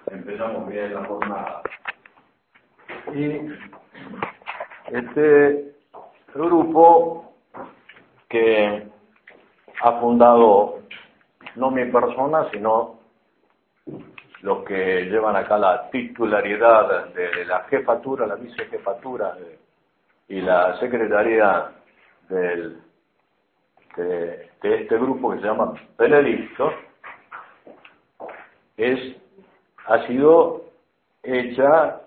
empezamos bien la jornada. Y este grupo que ha fundado no mi persona, sino los que llevan acá la titularidad de la jefatura, la vicejefatura y la secretaría de este grupo que se llama Benedicto, ha sido hecha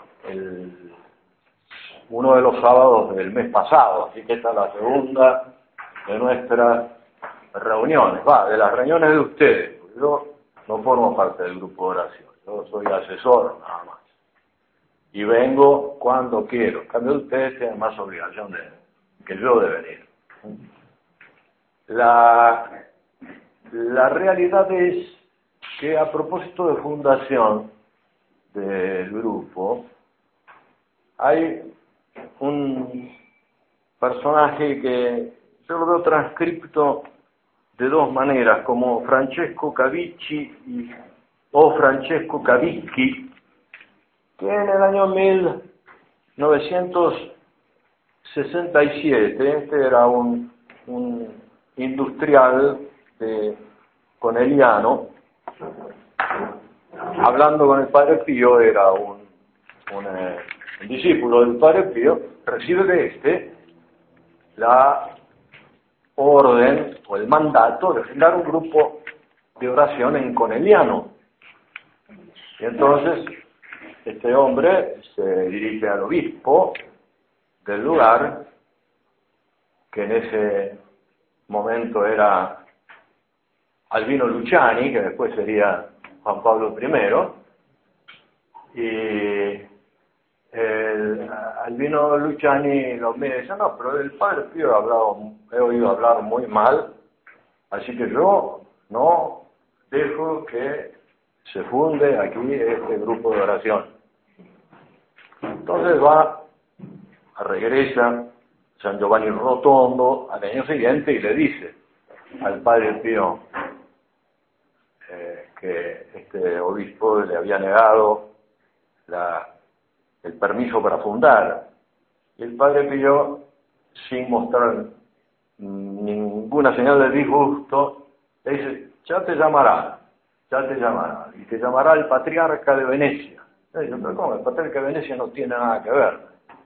uno de los sábados del mes pasado, así que esta es la segunda de nuestras reuniones, de las reuniones de ustedes, porque yo no formo parte del grupo de oración, yo soy asesor nada más, y vengo cuando quiero. En cambio ustedes tienen más obligación que yo de venir. La realidad es que a propósito de fundación del grupo, hay un personaje que yo lo veo transcripto de dos maneras, como Francesco Cavici o Francesco Cavicchi, que en el año 1967, este era un industrial coneliano, hablando con el Padre Pío, era un discípulo del Padre Pío, recibe de la orden o el mandato de fundar un grupo de oración en coneliano. Y entonces este hombre se dirige al obispo del lugar, que en ese momento era Albino Luciani, que después sería Juan Pablo I, y Albino Luciani lo mira y dice: no, pero el Padre Pío he oído hablar muy mal, así que yo no dejo que se funde aquí este grupo de oración. Entonces regresa San Giovanni Rotondo al año siguiente y le dice al Padre Pío que este obispo le había negado el permiso para fundar. Y el Padre Pío, sin mostrar ninguna señal de disgusto, le dice: ya te llamará, y te llamará el patriarca de Venecia. Le dice: pero ¿cómo? El patriarca de Venecia no tiene nada que ver.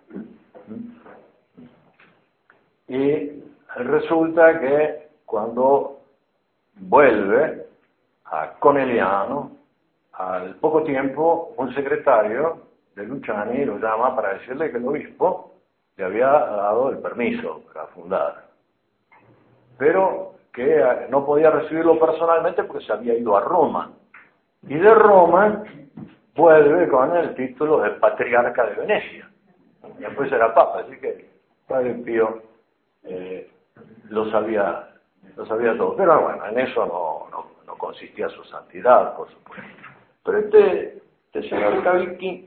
Y resulta que cuando vuelve a Coneliano, al poco tiempo, un secretario de Luciani lo llama para decirle que el obispo le había dado el permiso para fundar, pero que no podía recibirlo personalmente porque se había ido a Roma, y de Roma vuelve con el título de patriarca de Venecia, y después era papa, así que Padre Pío lo sabía todo, pero bueno, en eso no consistía su santidad, por supuesto. Pero este señor Cavicchi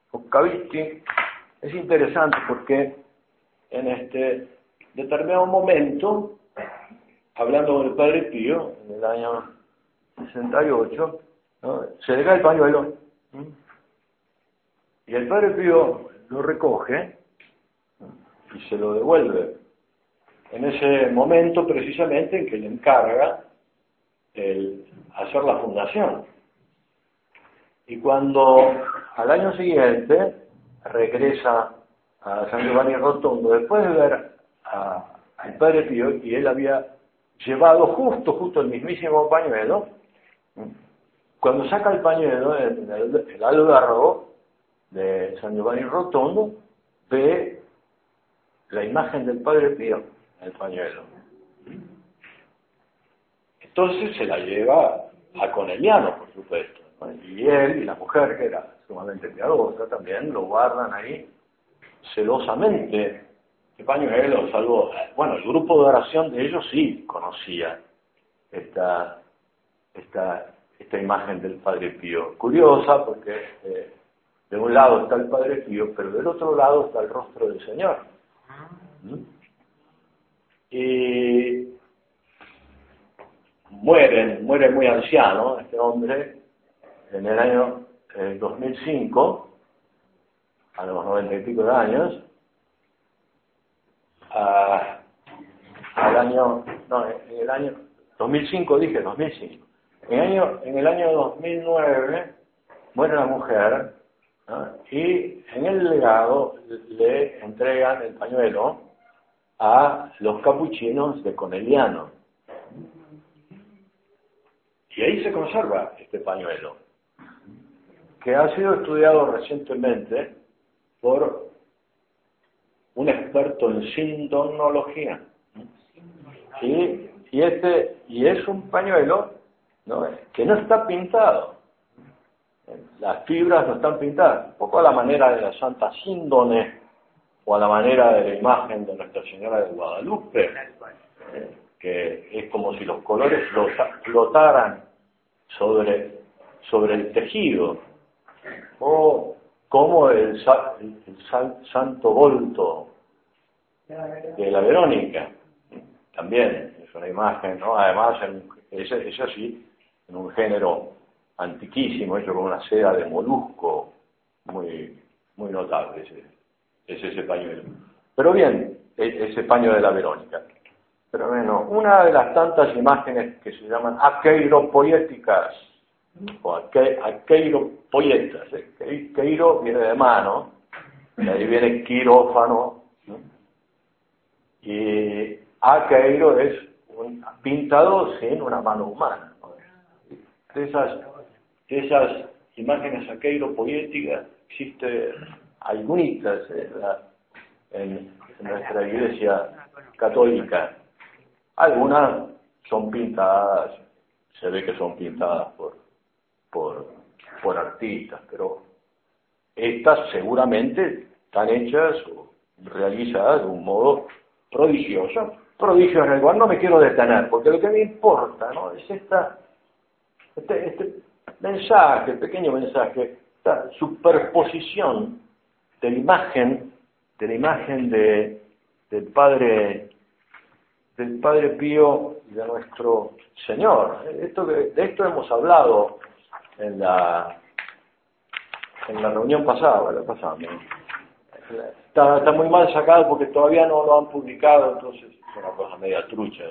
es interesante porque en este determinado momento, hablando con el Padre Pío, en el año 68, ¿no?, se le cae el pañuelo, y el Padre Pío lo recoge y se lo devuelve. En ese momento, precisamente, en que le encarga hacer la fundación. Y cuando al año siguiente regresa a San Giovanni Rotondo, después de ver al Padre Pío, y él había llevado justo el mismísimo pañuelo, cuando saca el pañuelo, el algarrobo de San Giovanni Rotondo, ve la imagen del Padre Pío en el pañuelo. Entonces se la lleva a Coneliano, por supuesto, ¿no? Y él y la mujer, que era sumamente piadosa, también lo guardan ahí celosamente. El pañuelo, salvo, bueno, el grupo de oración de ellos sí conocía esta imagen del Padre Pío. Curiosa, porque de un lado está el Padre Pío, pero del otro lado está el rostro del Señor. Y muere muy anciano este hombre en el año 2005, a los 90 y pico de años, en el año 2005, dije 2005. En el año 2009 muere la mujer, ¿no? Y en el legado le entregan el pañuelo a los capuchinos de Corneliano. Y ahí se conserva este pañuelo, que ha sido estudiado recientemente por un experto en sindonología. Y es un pañuelo, ¿no?, que no está pintado. Las fibras no están pintadas, un poco a la manera de la Santa Síndone o a la manera de la imagen de Nuestra Señora de Guadalupe, que es como si los colores flotaran sobre el tejido, o como el santo volto de la Verónica, también es una imagen, ¿no? Además, es así, en un género antiquísimo, hecho con una seda de molusco, muy notable, es ese pañuelo. Pero bien, ese paño de la Verónica. Pero bueno, una de las tantas imágenes que se llaman aqueiropoéticas, o aqueiropoietas, queiro viene de mano, y ahí viene quirófano, ¿no? Y aqueiro es un pintado sin una mano humana, ¿no? De esas imágenes aqueiropoéticas existe algunitas en nuestra iglesia católica. Algunas son pintadas, se ve que son pintadas por artistas, pero estas seguramente están hechas o realizadas de un modo prodigioso en el cual no me quiero detener, porque lo que me importa, ¿no?, es este mensaje, pequeño mensaje, esta superposición de la imagen del Padre Pío y de nuestro Señor. De esto hemos hablado en la reunión pasada, Está muy mal sacado porque todavía no lo han publicado, entonces es una cosa media trucha.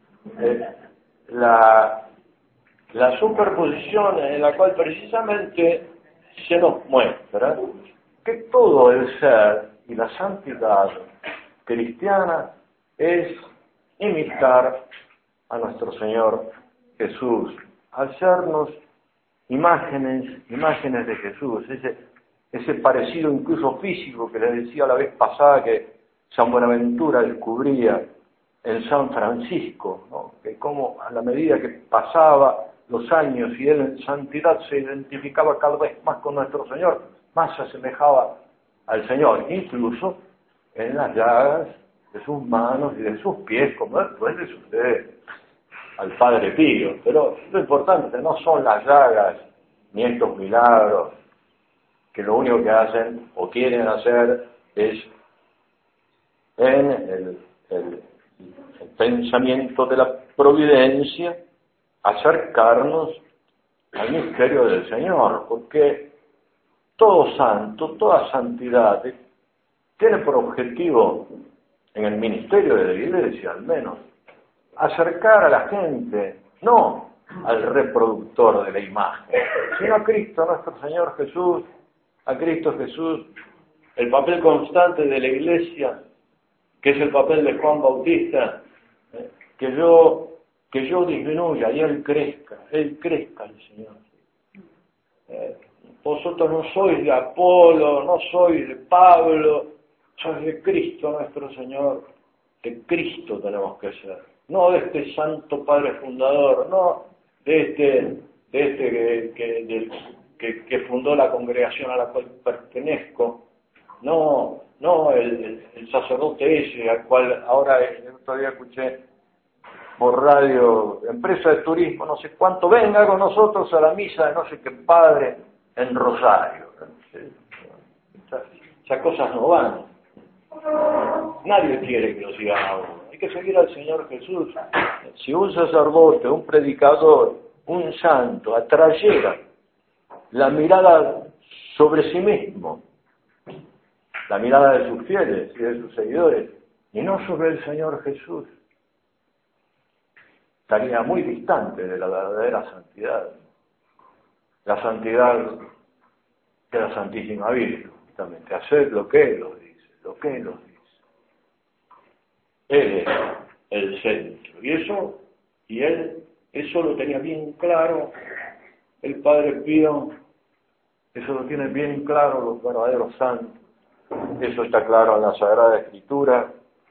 La superposición en la cual precisamente se nos muestra que todo el ser y la santidad cristiana es imitar a nuestro Señor Jesús, hacernos imágenes de Jesús, ese parecido incluso físico que les decía la vez pasada que San Buenaventura descubría en San Francisco, ¿no?, que como a la medida que pasaba los años y él en santidad se identificaba cada vez más con nuestro Señor, más se asemejaba al Señor, incluso en las llagas de sus manos y de sus pies, como después le sucede al Padre Pío. Pero lo importante no son las llagas ni estos milagros, que lo único que hacen o quieren hacer es, en el pensamiento de la providencia, acercarnos al misterio del Señor, porque todo santo, toda santidad tiene por objetivo, en el ministerio de la Iglesia al menos, acercar a la gente, no al reproductor de la imagen, sino a Cristo nuestro Señor Jesús, a Cristo Jesús. El papel constante de la Iglesia, que es el papel de Juan Bautista, que yo disminuya y Él crezca el Señor. Vosotros no sois de Apolo, no sois de Pablo, sois de Cristo nuestro Señor. De Cristo tenemos que ser, no de este santo Padre fundador, no de que fundó la congregación a la cual pertenezco, no el sacerdote ese al cual ahora el otro día escuché por radio, empresa de turismo, no sé cuánto, venga con nosotros a la misa de no sé qué padre en Rosario. Esas cosas no van. Nadie quiere que lo sigan a uno. Hay que seguir al Señor Jesús. Si un sacerdote, un predicador, un santo atrayera la mirada sobre sí mismo, la mirada de sus fieles y de sus seguidores, y no sobre el Señor Jesús. Estaría muy distante de la verdadera santidad, la santidad de la Santísima Virgen, justamente, hacer lo que Él nos dice, lo que Él nos dice. Él es el centro, y Él eso lo tenía bien claro, el Padre Pío, eso lo tienen bien claro los verdaderos santos, eso está claro en la Sagrada Escritura.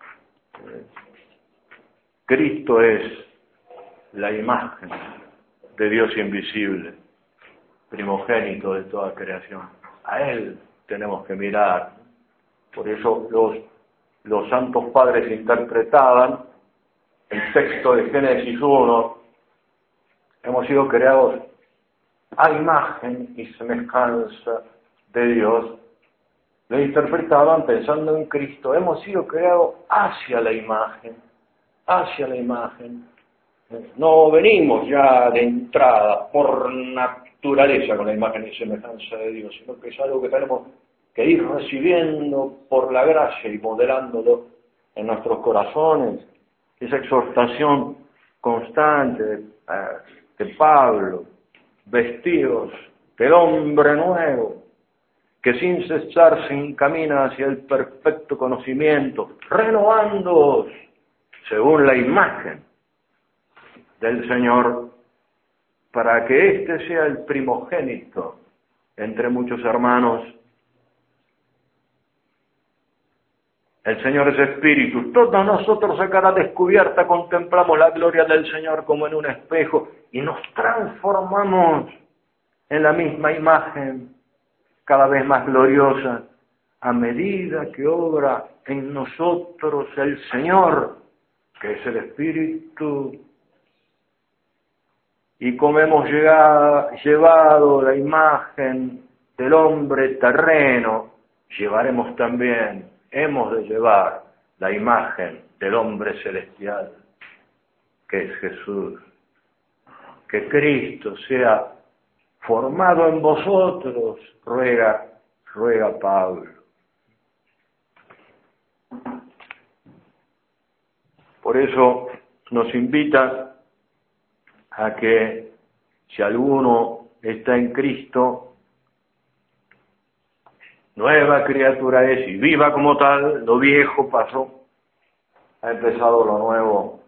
Cristo es la imagen de Dios invisible, primogénito de toda creación. A Él tenemos que mirar. Por eso los santos padres interpretaban el texto de Génesis 1, hemos sido creados a imagen y semejanza de Dios. Lo interpretaban pensando en Cristo, hemos sido creados hacia la imagen, hacia la imagen. No venimos ya de entrada por naturaleza con la imagen y semejanza de Dios, sino que es algo que tenemos que ir recibiendo por la gracia y modelándolo en nuestros corazones. Esa exhortación constante de Pablo, vestidos del hombre nuevo, que sin cesar se encamina hacia el perfecto conocimiento, renovándoos según la imagen del Señor, para que éste sea el primogénito entre muchos hermanos. El Señor es Espíritu. Todos nosotros a cara descubierta contemplamos la gloria del Señor como en un espejo y nos transformamos en la misma imagen, cada vez más gloriosa, a medida que obra en nosotros el Señor, que es el Espíritu. Y como hemos llevado la imagen del hombre terreno, llevaremos también, hemos de llevar la imagen del hombre celestial, que es Jesús. Que Cristo sea formado en vosotros, ruega Pablo. Por eso nos invita a que si alguno está en Cristo, nueva criatura es y viva como tal, lo viejo pasó, ha empezado lo nuevo.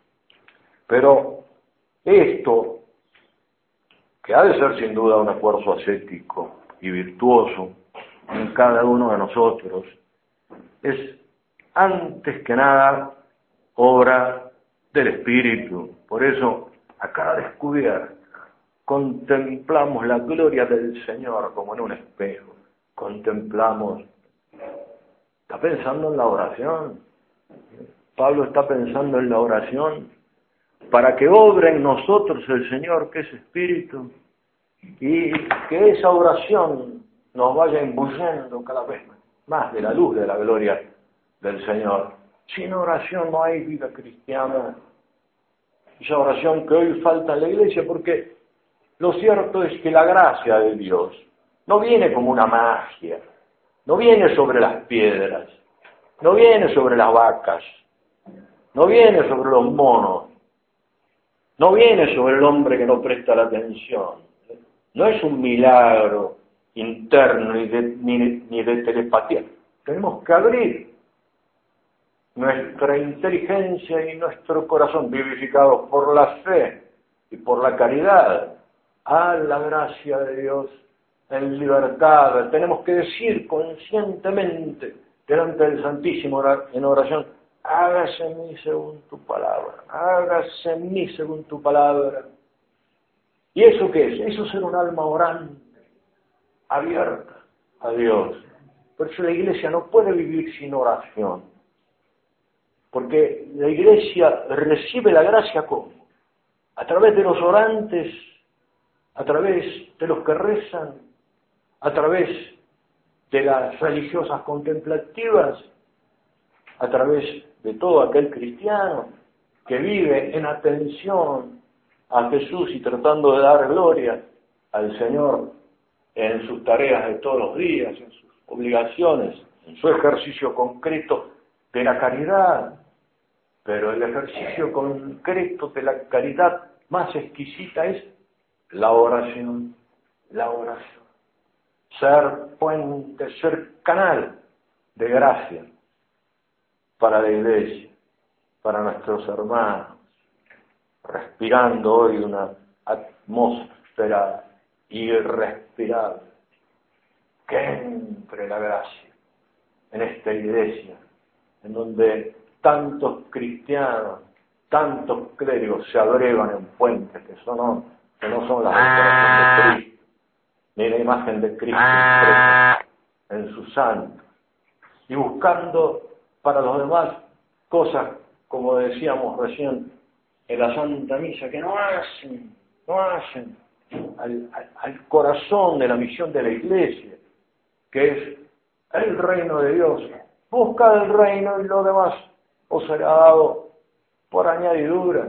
Pero esto, que ha de ser sin duda un esfuerzo ascético y virtuoso en cada uno de nosotros, es antes que nada obra del Espíritu. Por eso, a cada descubierta, contemplamos la gloria del Señor como en un espejo. Contemplamos. ¿Está pensando en la oración? Pablo está pensando en la oración para que obre en nosotros el Señor, que es Espíritu, y que esa oración nos vaya imbuyendo cada vez más de la luz de la gloria del Señor. Sin oración no hay vida cristiana. Esa oración que hoy falta en la iglesia, porque lo cierto es que la gracia de Dios no viene como una magia, no viene sobre las piedras, no viene sobre las vacas, no viene sobre los monos, no viene sobre el hombre que no presta la atención. No es un milagro interno ni de telepatía. Tenemos que abrir nuestra inteligencia y nuestro corazón, vivificados por la fe y por la caridad, a la gracia de Dios en libertad. Tenemos que decir conscientemente delante del Santísimo en oración: hágase en mí según tu palabra, hágase en mí según tu palabra. ¿Y eso qué es? Eso es ser un alma orante, abierta a Dios. Por eso la iglesia no puede vivir sin oración, porque la iglesia recibe la gracia ¿cómo? A través de los orantes, a través de los que rezan, a través de las religiosas contemplativas, a través de todo aquel cristiano que vive en atención a Jesús y tratando de dar gloria al Señor en sus tareas de todos los días, en sus obligaciones, en su ejercicio concreto de la caridad. Pero el ejercicio concreto de la caridad más exquisita es la oración. La oración. Ser puente, ser canal de gracia para la Iglesia, para nuestros hermanos, respirando hoy una atmósfera irrespirable. Que entre la gracia en esta Iglesia, en donde tantos cristianos, tantos clérigos se abrevan en puentes que no son las del corazón de Cristo, ni la imagen de Cristo impresa en sus santos, y buscando para los demás cosas, como decíamos recién en la Santa Misa, que no hacen al corazón de la misión de la Iglesia, que es el reino de Dios. Busca el reino y lo demás os será dado por añadidura.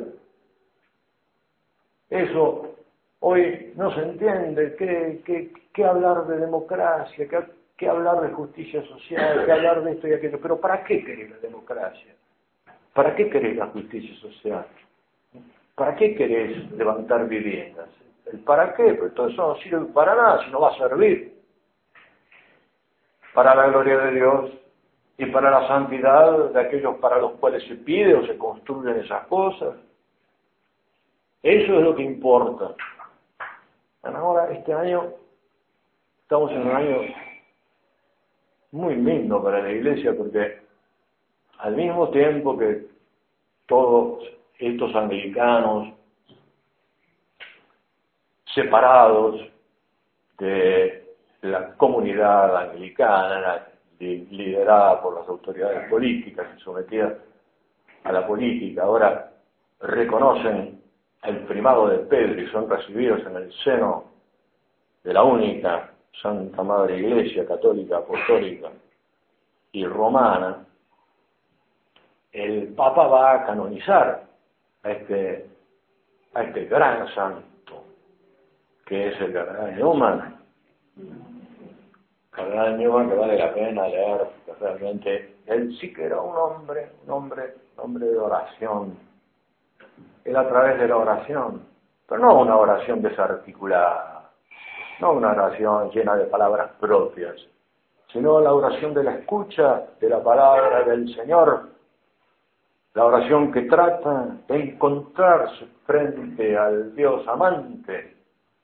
Eso hoy no se entiende. ¿Qué hablar de democracia? ¿Qué hablar de justicia social? ¿Qué hablar de esto y aquello? Pero ¿para qué querés la democracia? ¿Para qué querés la justicia social? ¿Para qué querés levantar viviendas? ¿El para qué? Pues todo eso no sirve para nada, si no va a servir para la gloria de Dios y para la santidad de aquellos para los cuales se pide o se construyen esas cosas. Eso es lo que importa. Ahora, este año, estamos en un año muy lindo para la Iglesia, porque al mismo tiempo que todos estos anglicanos separados de la comunidad anglicana, liderada por las autoridades políticas y sometida a la política, ahora reconocen el primado de Pedro y son recibidos en el seno de la única Santa Madre Iglesia católica, apostólica y romana. El Papa va a canonizar a este gran santo, que es el cardenal Newman. Cardenal Newman, que vale la pena leer, porque realmente él sí que era un hombre de oración. Él a través de la oración, pero no una oración desarticulada, no una oración llena de palabras propias, sino la oración de la escucha de la palabra del Señor, la oración que trata de encontrarse frente al Dios amante,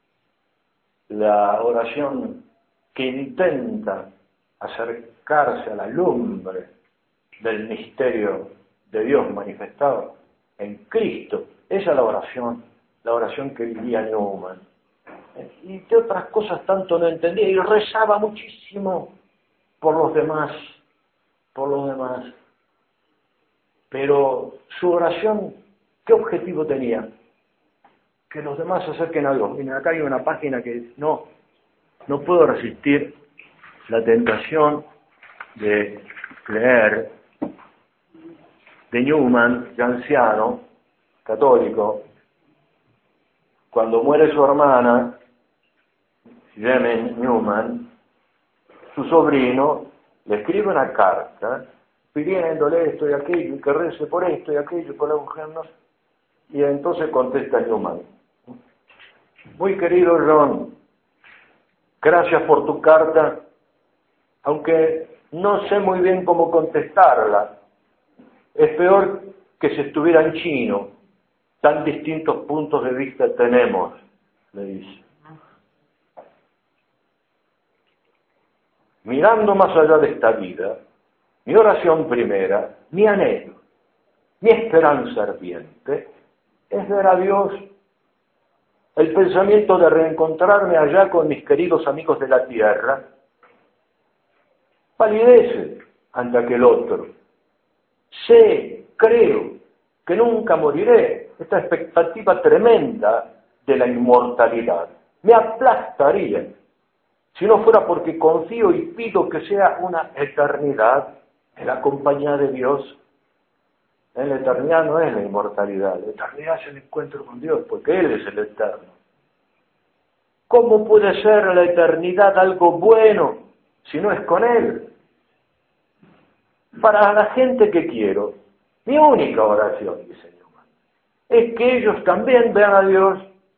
la oración que intenta acercarse a la lumbre del misterio de Dios manifestado en Cristo. Esa es la oración que vivía Newman. Y de otras cosas tanto no entendía, y rezaba muchísimo por los demás. Pero su oración, ¿qué objetivo tenía? Que los demás se acerquen a Dios. Miren, acá hay una página que no puedo resistir la tentación de leer, de Newman, ya anciano, católico. Cuando muere su hermana, Clement Newman, su sobrino le escribe una carta pidiéndole esto y aquello, y que rece por esto y aquello, por la mujer, ¿no? Y entonces contesta Newman: muy querido John, gracias por tu carta, aunque no sé muy bien cómo contestarla. Es peor que si estuviera en chino, tan distintos puntos de vista tenemos, le dice. Mirando más allá de esta vida, mi oración primera, mi anhelo, mi esperanza ardiente, es ver a Dios. El pensamiento de reencontrarme allá con mis queridos amigos de la tierra palidece ante aquel otro. Creo que nunca moriré. Esta expectativa tremenda de la inmortalidad me aplastaría si no fuera porque confío y pido que sea una eternidad en la compañía de Dios. En la eternidad no es la inmortalidad, la eternidad es el encuentro con Dios, porque Él es el eterno. ¿Cómo puede ser la eternidad algo bueno si no es con Él? Para la gente que quiero, mi única oración, dice Newman, es que ellos también vean a Dios,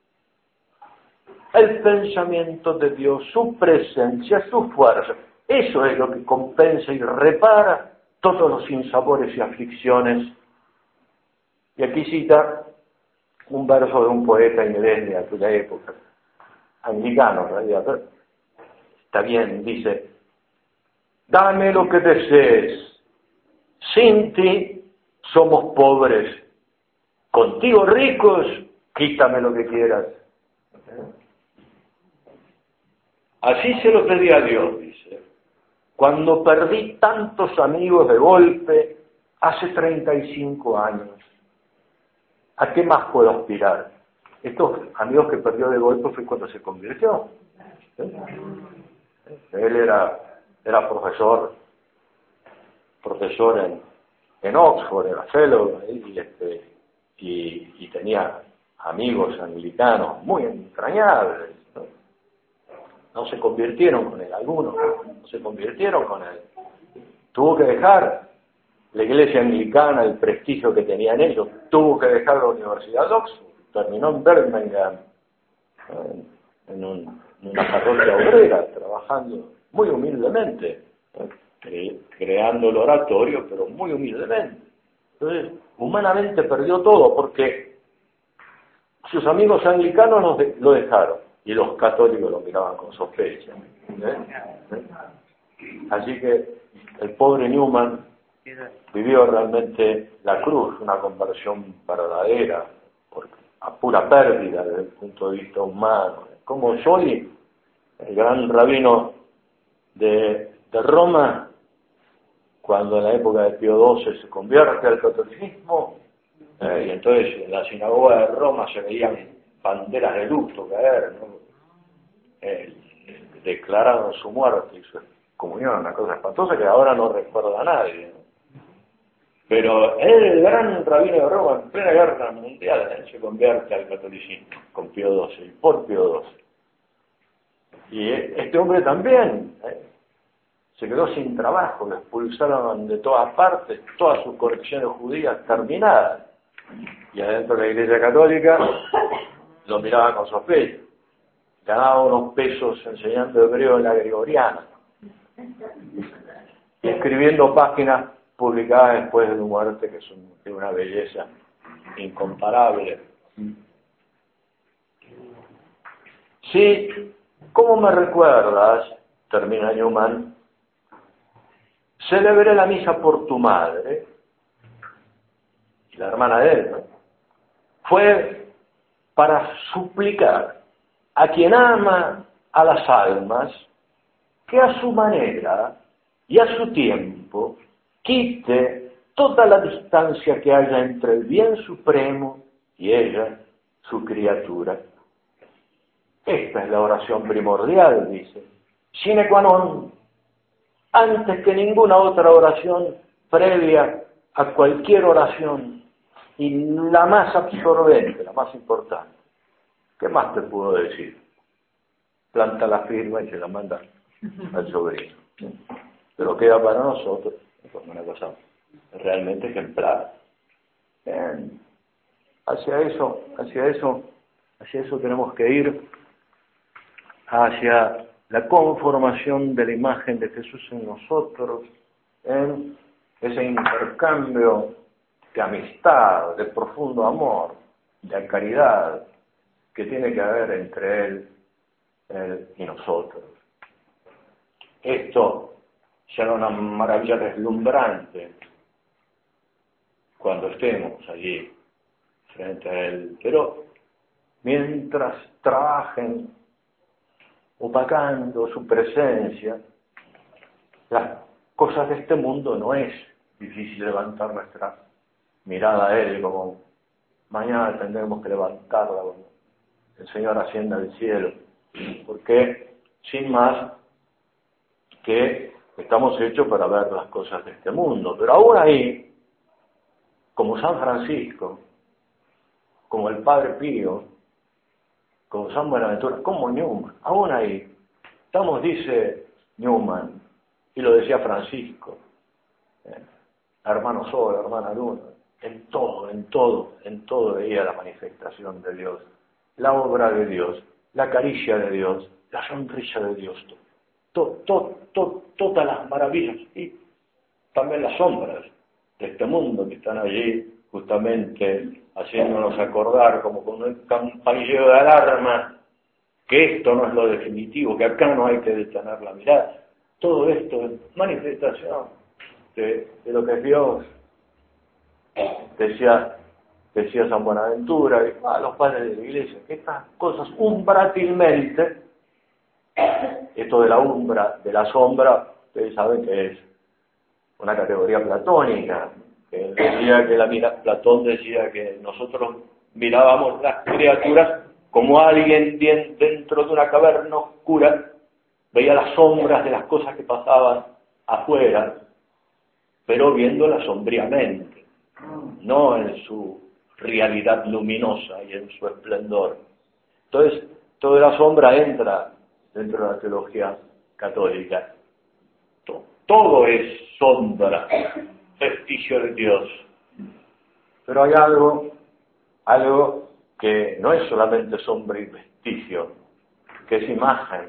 el pensamiento de Dios, su presencia, su fuerza. Eso es lo que compensa y repara todos los sinsabores y aflicciones. Y aquí cita un verso de un poeta inglés de aquella época, anglicano en realidad, pero está bien, dice: dame lo que desees, sin ti somos pobres, contigo ricos, quítame lo que quieras. Así se lo pedí a Dios, dice, cuando perdí tantos amigos de golpe hace 35 años. ¿A qué más puedo aspirar? Estos amigos que perdió de golpe fue cuando se convirtió. Él era profesor en Oxford, era fellow, y tenía amigos anglicanos muy entrañables, ¿no? No se convirtieron con él, algunos no se convirtieron con él. Tuvo que dejar la iglesia anglicana, el prestigio que tenían ellos, tuvo que dejar la Universidad de Oxford, terminó en Birmingham, en una parroquia obrera, trabajando muy humildemente, creando el oratorio, pero muy humildemente. Entonces, humanamente perdió todo, porque sus amigos anglicanos lo dejaron, y los católicos lo miraban con sospecha. Así que el pobre Newman vivió realmente la cruz, una conversión verdadera, a pura pérdida desde el punto de vista humano. Como Joly, el gran rabino de Roma, cuando en la época de Pío XII se convierte al catolicismo, y entonces en la sinagoga de Roma se veían banderas de luto caer, ¿no? Declararon su muerte y su comunión, una cosa espantosa que ahora no recuerda a nadie, ¿no? Pero el gran rabino de Roma, en plena guerra mundial, se convierte al catolicismo con Pío XII, por Pío XII. Y este hombre también se quedó sin trabajo, lo expulsaron de todas partes, todas sus colecciones judías terminadas. Y adentro de la Iglesia Católica lo miraban con sospecha. Ganaba unos pesos enseñando hebreo en la Gregoriana, y escribiendo páginas publicadas después de su muerte, que son de una belleza incomparable. Sí, ¿cómo me recuerdas? Termina Newman. Celebré la misa por tu madre, y la hermana de él, ¿no? Fue para suplicar a quien ama a las almas que a su manera y a su tiempo quite toda la distancia que haya entre el bien supremo y ella, su criatura. Esta es la oración primordial, dice, sine qua non, antes que ninguna otra oración previa a cualquier oración, y la más absorbente, la más importante. ¿Qué más te puedo decir? Planta la firma y se la manda al sobrino. Pero queda para nosotros como una cosa realmente ejemplar. Hacia eso tenemos que ir, hacia la conformación de la imagen de Jesús en nosotros, en ese intercambio de amistad, de profundo amor, de caridad que tiene que haber entre Él y nosotros. Esto será una maravilla deslumbrante cuando estemos allí frente a Él, pero mientras trabajen opacando su presencia, las cosas de este mundo, no es difícil levantar nuestra mirada a Él, como mañana tendremos que levantarla cuando el Señor ascienda al cielo, porque sin más que estamos hechos para ver las cosas de este mundo. Pero aún ahí, como San Francisco, como el Padre Pío, con San Buenaventura, como Newman, aún ahí. Estamos, dice Newman, y lo decía Francisco, hermano Sol, hermana Luna, en todo veía la manifestación de Dios, la obra de Dios, la caricia de Dios, la sonrisa de Dios, todas las maravillas y también las sombras de este mundo que están allí justamente haciéndonos acordar como con un campanilleo de alarma que esto no es lo definitivo, que acá no hay que detener la mirada. Todo esto es manifestación de lo que es Dios. Decía San Buenaventura y los padres de la iglesia, que estas cosas umbratilmente, esto de la umbra, de la sombra, ustedes saben que es una categoría platónica, que Platón decía que nosotros mirábamos las criaturas como alguien dentro de una caverna oscura, veía las sombras de las cosas que pasaban afuera, pero viéndolas sombríamente, no en su realidad luminosa y en su esplendor. Entonces, toda la sombra entra dentro de la teología católica. Todo es sombra, vestigio de Dios. Pero hay algo que no es solamente sombra y vestigio, que es imagen.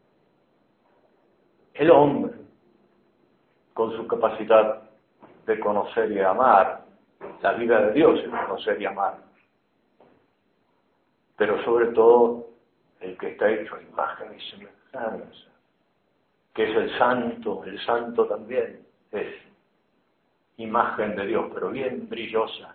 El hombre, con su capacidad de conocer y amar, la vida de Dios es conocer y amar. Pero sobre todo, el que está hecho a imagen y semejanza, que es el santo también es imagen de Dios, pero bien brillosa.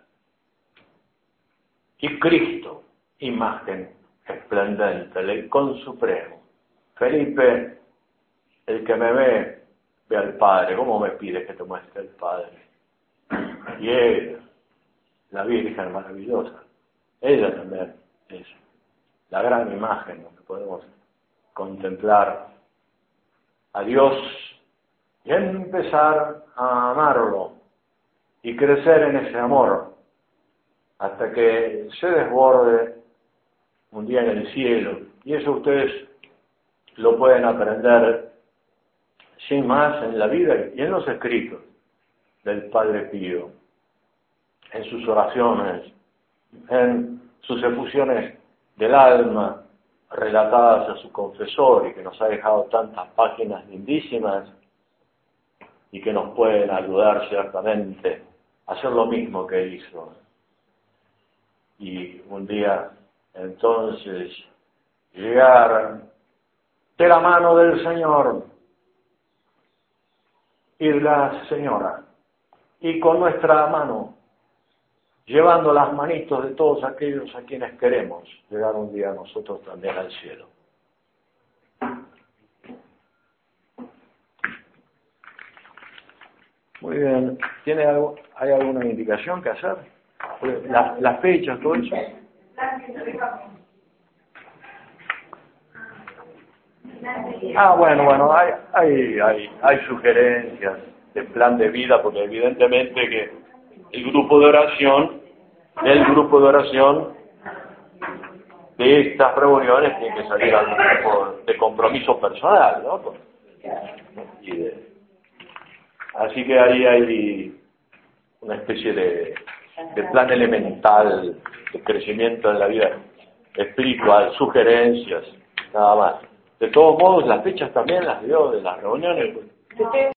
Y Cristo, imagen esplendente, el Icón supremo. Felipe, el que me ve al Padre. ¿Cómo me pides que te muestre el Padre? Y ella, la Virgen maravillosa, ella también es la gran imagen donde podemos contemplar a Dios y empezar a amarlo y crecer en ese amor hasta que se desborde un día en el cielo. Y eso ustedes lo pueden aprender sin más en la vida y en los escritos del Padre Pío, en sus oraciones, en sus efusiones del alma relatadas a su confesor y que nos ha dejado tantas páginas lindísimas y que nos pueden ayudar ciertamente a hacer lo mismo que hizo. Y un día entonces llegar de la mano del Señor y de la Señora y con nuestra mano llevando las manitos de todos aquellos a quienes queremos llegar un día nosotros también al cielo. Muy bien, ¿hay alguna indicación que hacer? Las fechas, todo eso. Bueno, hay sugerencias de plan de vida, porque evidentemente que el grupo de oración de estas reuniones tiene que salir algún tipo de compromiso personal, ¿no? Así que ahí hay una especie de plan elemental de crecimiento en la vida espiritual, sugerencias, nada más. De todos modos, las fechas también las dio de las reuniones.